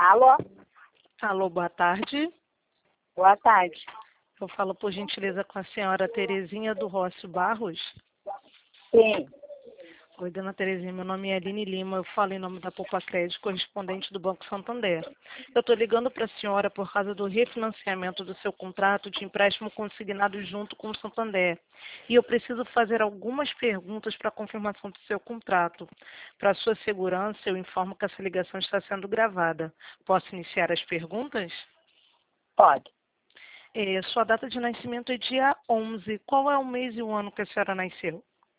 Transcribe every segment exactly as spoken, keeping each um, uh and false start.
Alô? Alô, boa tarde. Boa tarde. Eu falo, por gentileza, com a senhora Terezinha do Rocio Barros. Sim. Oi, dona Terezinha, meu nome é Aline Lima, eu falo em nome da Poupa Crédito, correspondente do Banco Santander. Eu estou ligando para a senhora por causa do refinanciamento do seu contrato de empréstimo consignado junto com o Santander. E eu preciso fazer algumas perguntas para a confirmação do seu contrato. Para sua segurança, eu informo que essa ligação está sendo gravada. Posso iniciar as perguntas? Pode. É, sua data de nascimento é dia onze. Qual é o mês e o ano que a senhora nasceu?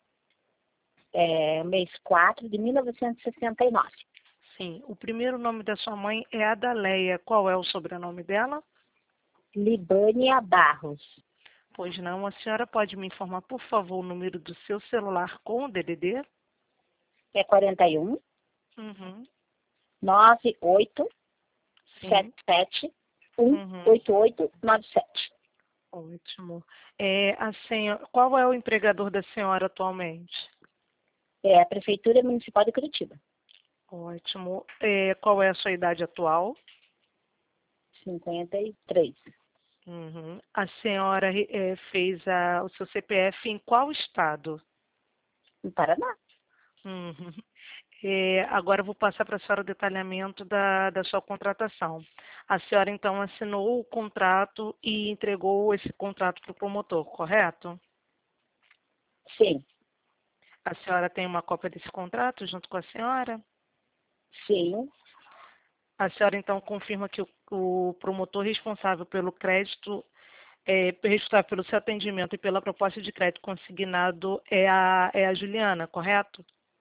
É mês quatro de mil novecentos e sessenta e nove. Sim. O primeiro nome da sua mãe é Adaleia. Qual é o sobrenome dela? Libânia Barros. Pois não. A senhora pode me informar, por favor, o número do seu celular com o D D D? É quarenta e um, Uhum. nove oito sete Sim. sete um Uhum. oito oito nove sete. Ótimo. É, a senhora, qual é o empregador da senhora atualmente? É a Prefeitura Municipal de Curitiba. Ótimo. É, qual é a sua idade atual? cinquenta e três. Uhum. A senhora é, fez a, o seu C P F em qual estado? No Paraná. Uhum. É, agora eu vou passar para a senhora o detalhamento da, da sua contratação. A senhora, então, assinou o contrato e entregou esse contrato para o promotor, correto? Sim. A senhora tem uma cópia desse contrato junto com a senhora? Sim. A senhora, então, confirma que o, o promotor responsável pelo crédito, é, responsável pelo seu atendimento e pela proposta de crédito consignado é a, é a Juliana, correto?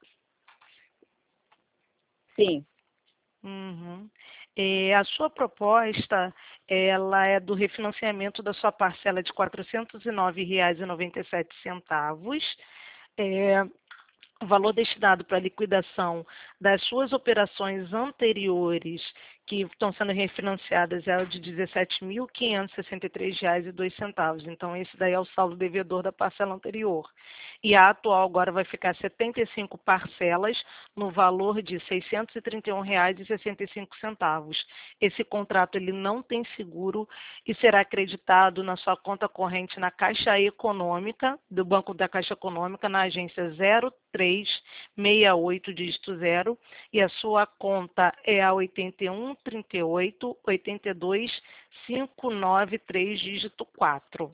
Sim. Uhum. É, a sua proposta, ela é do refinanciamento da sua parcela de quatrocentos e nove reais e noventa e sete centavos. É, o valor destinado para a liquidação das suas operações anteriores, que estão sendo refinanciadas, é o de dezessete mil quinhentos e sessenta e três reais e dois centavos. Então, esse daí é o saldo devedor da parcela anterior. E a atual agora vai ficar setenta e cinco parcelas no valor de seiscentos e trinta e um reais e sessenta e cinco centavos. Esse contrato ele não tem seguro e será acreditado na sua conta corrente na Caixa Econômica, do Banco da Caixa Econômica, na agência zero três seis oito, dígito zero, e a sua conta é a oitenta e um, trinta e oito, oitenta e dois, quinhentos e noventa e três, dígito quatro.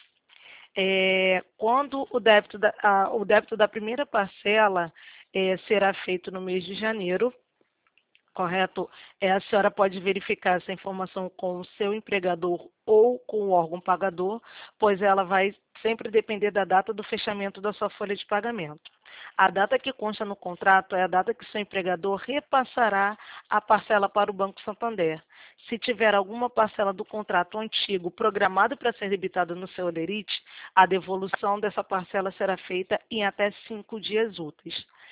É, quando o débito da, a, o débito da primeira parcela é, será feito no mês de janeiro, correto? É, a senhora pode verificar essa informação com o seu empregador ou com o órgão pagador, pois ela vai sempre depender da data do fechamento da sua folha de pagamento. A data que consta no contrato é a data que seu empregador repassará a parcela para o Banco Santander. Se tiver alguma parcela do contrato antigo programada para ser debitada no seu holerite, a devolução dessa parcela será feita em até cinco dias úteis.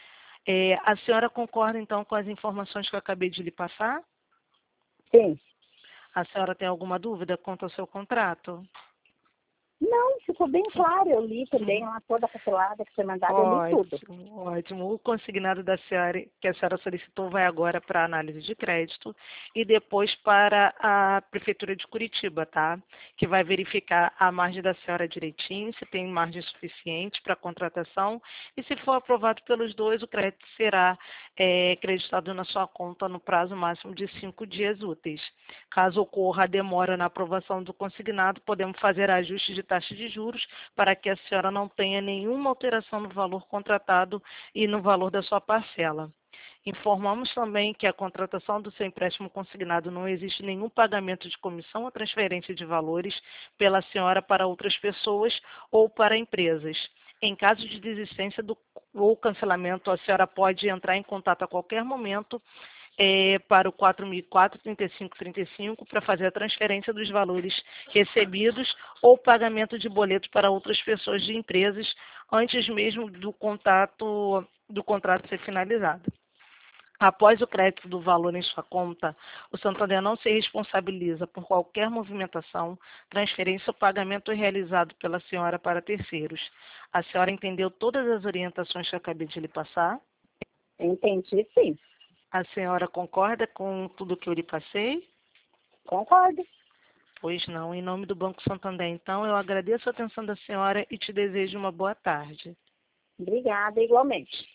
É, a senhora concorda, então, com as informações que eu acabei de lhe passar? Sim. A senhora tem alguma dúvida quanto ao seu contrato? Não, ficou bem claro. Eu li também lá toda a papelada que foi mandada, eu li tudo. Ótimo, ótimo. O consignado da senhora, que a senhora solicitou, vai agora para a análise de crédito e depois para a Prefeitura de Curitiba, tá? Que vai verificar a margem da senhora direitinho, se tem margem suficiente para a contratação e se for aprovado pelos dois, o crédito será é, creditado na sua conta no prazo máximo de cinco dias úteis. Caso ocorra a demora na aprovação do consignado, podemos fazer ajustes de taxa de juros para que a senhora não tenha nenhuma alteração no valor contratado e no valor da sua parcela. Informamos também que a contratação do seu empréstimo consignado não existe nenhum pagamento de comissão ou transferência de valores pela senhora para outras pessoas ou para empresas. Em caso de desistência do, ou cancelamento, a senhora pode entrar em contato a qualquer momento É, para o quatro mil e quatro, trinta e cinco trinta e cinco para fazer a transferência dos valores recebidos ou pagamento de boletos para outras pessoas de empresas antes mesmo do contato do contrato ser finalizado. Após o crédito do valor em sua conta, o Santander não se responsabiliza por qualquer movimentação, transferência ou pagamento realizado pela senhora para terceiros. A senhora entendeu todas as orientações que eu acabei de lhe passar? Entendi, sim. A senhora concorda com tudo que eu lhe passei? Concordo. Pois não. Em nome do Banco Santander, então, eu agradeço a atenção da senhora e te desejo uma boa tarde. Obrigada, igualmente.